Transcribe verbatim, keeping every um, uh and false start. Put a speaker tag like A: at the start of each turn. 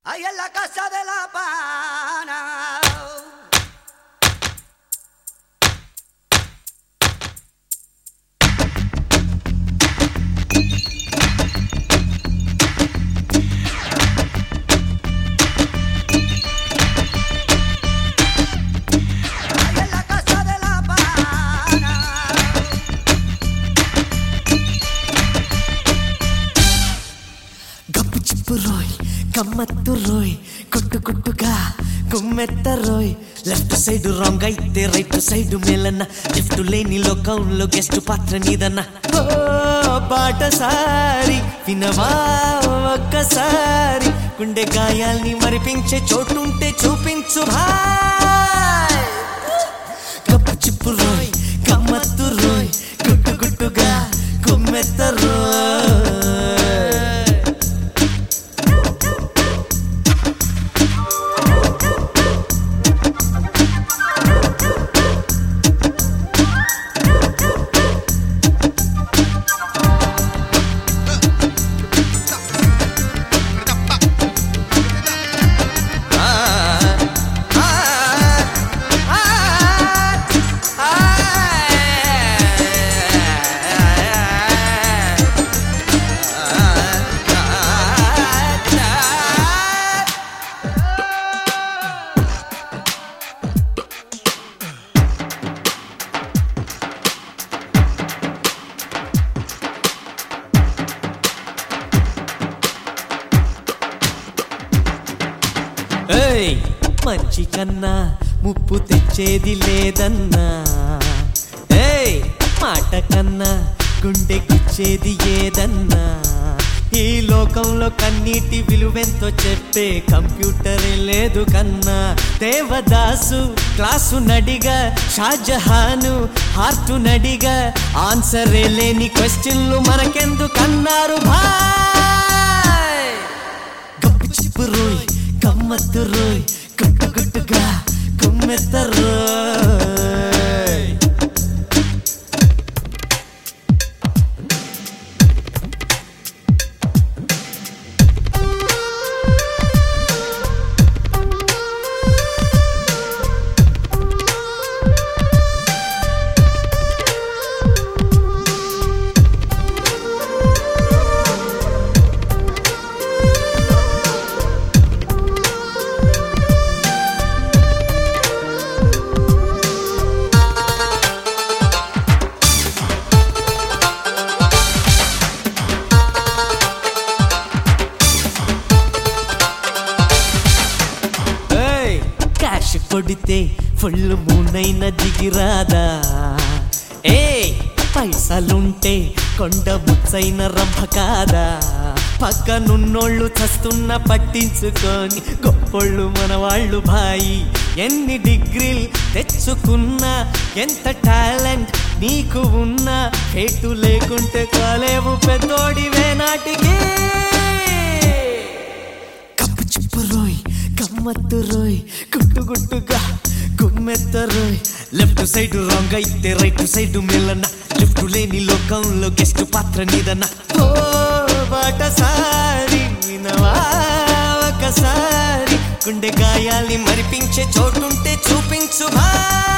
A: Ahí en la casa de la pana. Ahí en la casa de la pana.
B: గప్పు చిప్పు రోయ్ గమ్మత్తు రోయ్ కొట్టు కొట్టుగా గుమ్మెత్త రోయ్ లెఫ్ట్ సైడ్ రాంగ్ అయితే రైట్ సైడ్ మేలన్న లిఫ్ట్ లేని లోకంలో గెస్ట్ పాత్ర నీదన్న ఓ బాటసారి వినవా ఒక్కసారి గుండె గాయాల్ని మరిపించే చోటుంటే చూపించు భాయ్ గప్పు చిప్పు రోయ్ గమ్మత్తు రోయ్ కొట్టు కొట్టుగా గుమ్మెత్త రోయ్ మంచి కన్నా ముప్పు తెచ్చేది లేదన్నా ఏయ్ మాట కన్నా గుండె గుచ్చేది ఏదన్నా ఈ లోకంలో కన్నీటి విలువెంతో చెప్పే కంప్యూటరే లేదు కన్నా దేవదాసు క్లాసు నడిగా షాజహాను హార్టు నడిగా ఆన్సరే లేని క్వశ్చన్లు మనకెందుకన్నారు భాయ్ గప్పు చిప్పు రోయ్ గమ్మత్తు రోయ్ గుట్టు గుట్టుగా గుమ్మెత్త రోయ్ కొడితే ఫుల్ మూనైన దిగిరాదా ఏ పైసలుంటే కొండ ముచ్చైన రంభ కాదా పక్కనున్నోళ్ళు చస్తున్న పట్టించుకొని గొప్పోళ్ళు మన వాళ్ళు భాయి ఎన్ని డిగ్రీలు తెచ్చుకున్నా ఎంత టాలెంట్ నీకు ఉన్నా హేటు లేకుంటే కాలేవు పెద్దోడివే నాటికి కప్పు చిప్పు రోయ్ గమ్మత్తు రోయ్ గుట్టు గుట్టుగా గుమ్మెత్త రోయ్ లెఫ్ట్ సైడ్ రాంగ్ అయితే రైట్ సైడ్ మేలన్న లిఫ్ట్ లేని లోకంలో గెస్ట్ పాత్ర నీదన్న ఓ బాటసారి వినవా ఒకసారి గుండె గాయాల్ని మరిపించే చోటుంటే చూపించు భా